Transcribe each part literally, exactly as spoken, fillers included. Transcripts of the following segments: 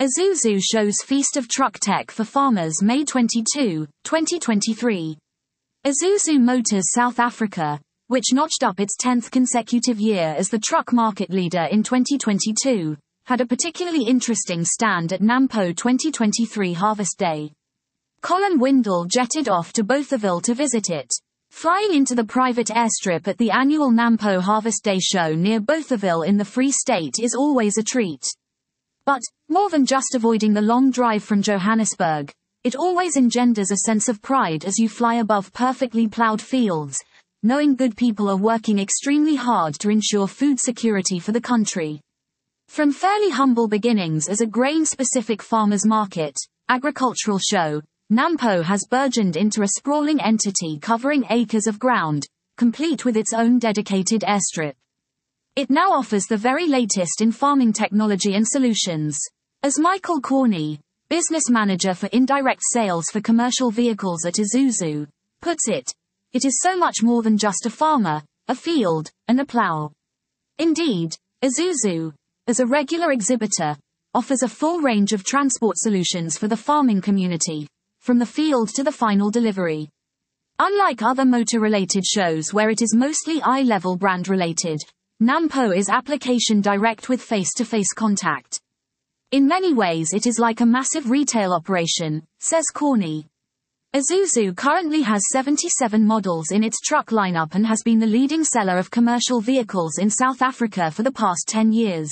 Isuzu shows Feast of Truck Tech for Farmers May twenty-second, twenty twenty-three. Isuzu Motors South Africa, which notched up its tenth consecutive year as the truck market leader in twenty twenty-two, had a particularly interesting stand at NAMPO twenty twenty-three Harvest Day. Colin Windle jetted off to Bothaville to visit it. Flying into the private airstrip at the annual NAMPO Harvest Day show near Bothaville in the Free State is always a treat. But, more than just avoiding the long drive from Johannesburg, it always engenders a sense of pride as you fly above perfectly ploughed fields, knowing good people are working extremely hard to ensure food security for the country. From fairly humble beginnings as a grain-specific farmers market, agricultural show, NAMPO has burgeoned into a sprawling entity covering acres of ground, complete with its own dedicated airstrip. It now offers the very latest in farming technology and solutions. As Michael Corney, business manager for indirect sales for commercial vehicles at Isuzu, puts it, it is so much more than just a farmer, a field, and a plow. Indeed, Isuzu, as a regular exhibitor, offers a full range of transport solutions for the farming community, from the field to the final delivery. Unlike other motor-related shows where it is mostly eye-level brand-related, NAMPO is application direct with face-to-face contact. In many ways it is like a massive retail operation, says Corney. Isuzu currently has seventy-seven models in its truck lineup and has been the leading seller of commercial vehicles in South Africa for the past ten years.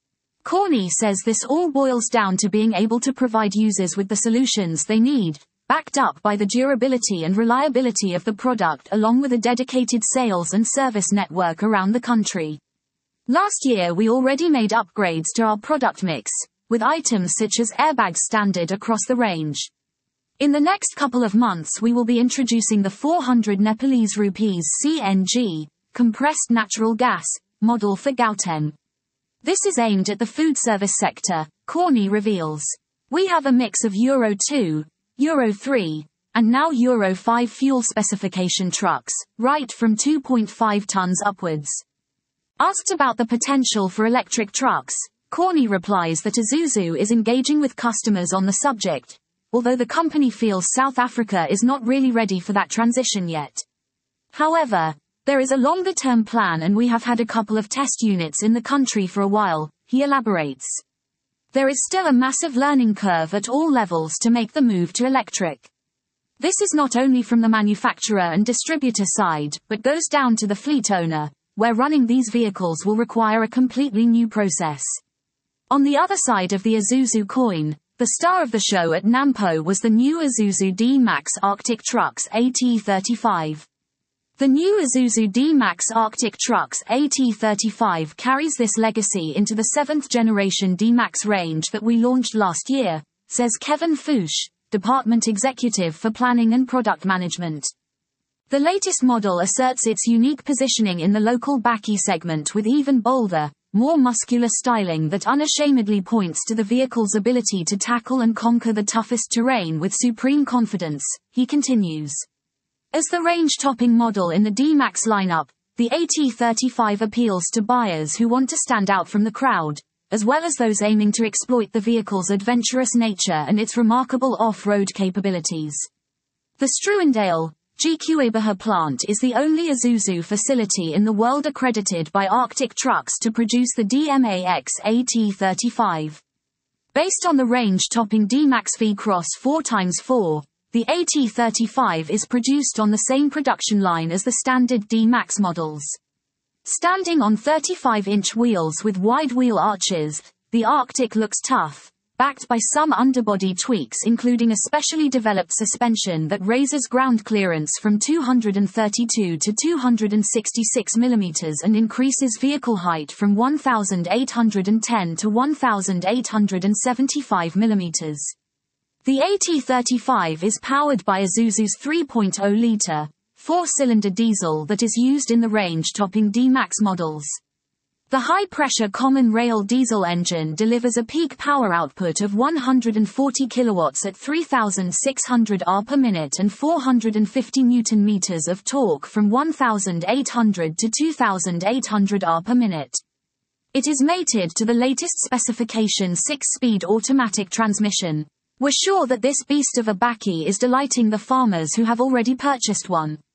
Corney says this all boils down to being able to provide users with the solutions they need, backed up by the durability and reliability of the product along with a dedicated sales and service network around the country. Last year we already made upgrades to our product mix, with items such as airbags standard across the range. In the next couple of months we will be introducing the four hundred Nepalese rupees C N G, compressed natural gas, model for Gauteng. This is aimed at the food service sector, Corney reveals. We have a mix of Euro two, Euro three, and now Euro five fuel specification trucks, right from two point five tons upwards. Asked about the potential for electric trucks, Corney replies that Isuzu is engaging with customers on the subject, although the company feels South Africa is not really ready for that transition yet. However, there is a longer-term plan and we have had a couple of test units in the country for a while, he elaborates. There is still a massive learning curve at all levels to make the move to electric. This is not only from the manufacturer and distributor side, but goes down to the fleet owner, where running these vehicles will require a completely new process. On the other side of the Isuzu coin, the star of the show at NAMPO was the new Isuzu D-Max Arctic Trucks A T thirty-five. The new Isuzu D-Max Arctic Trucks A T thirty-five carries this legacy into the seventh generation D-Max range that we launched last year, says Kevin Fouche, Department Executive for Planning and Product Management. The latest model asserts its unique positioning in the local bakkie segment with even bolder, more muscular styling that unashamedly points to the vehicle's ability to tackle and conquer the toughest terrain with supreme confidence, he continues. As the range-topping model in the D-Max lineup, the A T thirty-five appeals to buyers who want to stand out from the crowd, as well as those aiming to exploit the vehicle's adventurous nature and its remarkable off-road capabilities. The Struwendale, G Q Ebeha plant is the only Isuzu facility in the world accredited by Arctic Trucks to produce the D M A X A T thirty-five. Based on the range-topping D-Max V-Cross four by four, the A T thirty-five is produced on the same production line as the standard D-Max models. Standing on thirty-five inch wheels with wide wheel arches, the Arctic looks tough, backed by some underbody tweaks including a specially developed suspension that raises ground clearance from two hundred thirty-two to two hundred sixty-six millimeters and increases vehicle height from one thousand eight hundred ten to one thousand eight hundred seventy-five millimeters. The A T thirty-five is powered by Isuzu's three point oh litre, four-cylinder diesel that is used in the range-topping D-Max models. The high-pressure common rail diesel engine delivers a peak power output of one hundred forty kilowatts at three thousand six hundred R per minute and four hundred fifty newton meters of torque from one thousand eight hundred to two thousand eight hundred R per minute. It is mated to the latest specification six-speed automatic transmission. We're sure that this beast of a bakkie is delighting the farmers who have already purchased one.